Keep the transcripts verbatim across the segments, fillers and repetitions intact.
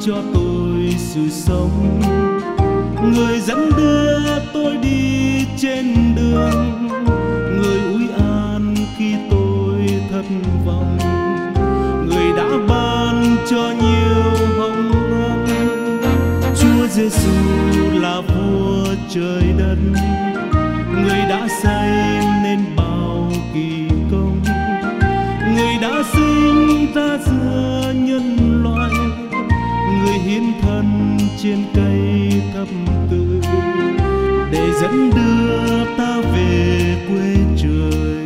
cho tôi sự sống, người dẫn đưa tôi đi trên đường, người ủi an khi tôi thất vọng, người đã ban cho nhiều hồng ân. Chúa Giêsu là vua trời đất, người đã xây nên bao kỳ công, người đã sinh ra giữa nhân loại, người hiến thân trên cây thập tự để dẫn đưa ta về quê trời.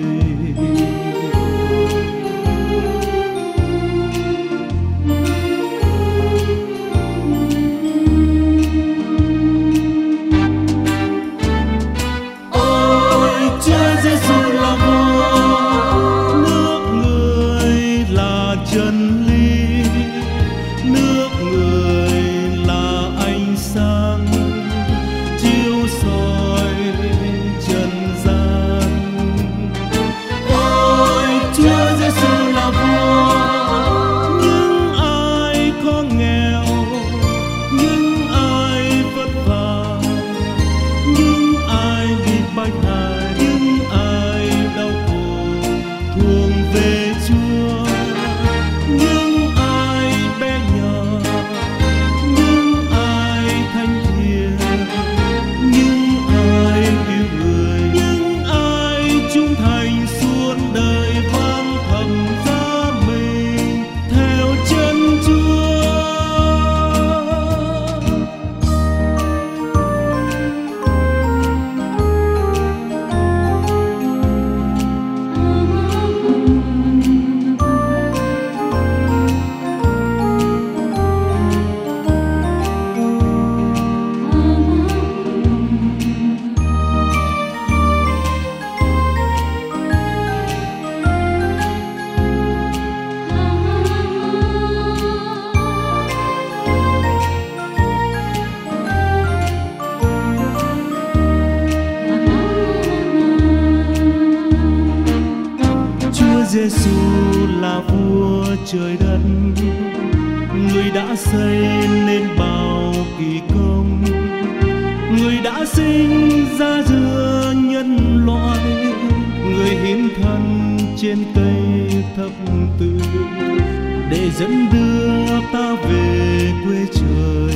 Ôi Chúa Giêsu là vua, nước người là chân lý, nước người là ánh sáng chiếu soi trần gian. Ôi Chúa Giêsu là vua, những ai khó nghèo, những ai vất vả, những ai bị bách hại, những ai đau khổ thuộc về Chúa. Những ai bé nhỏ, những ai thanh thiện, những ai yêu người, những ai trung thành suốt đời vang thầm giá mình theo chân Chúa. Giêsu là vua trời đất, người đã xây nên bao kỳ công, người đã sinh ra giữa nhân loại, người hiến thân trên cây thập tự để dẫn đưa ta về quê trời.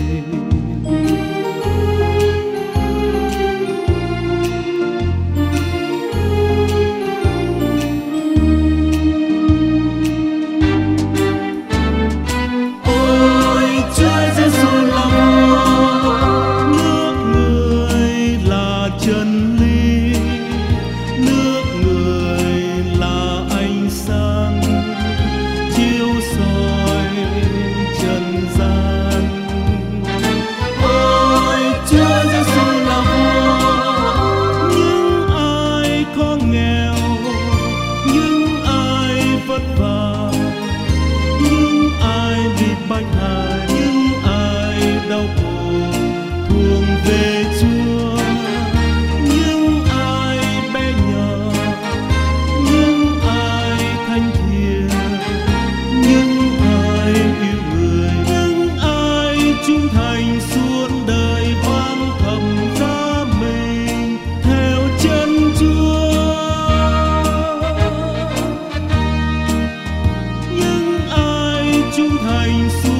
Chân lý, nước người là ánh sáng chiếu soi trần gian. Ôi Chúa Giêsu là vua, những ai khó nghèo, những ai vất vả, những ai bị bách hại, những ai đau khổ thuộc về Chúa. Trung thành suốt đời vang thầm giá mình theo chân Chúa. Những ai trung thành suốt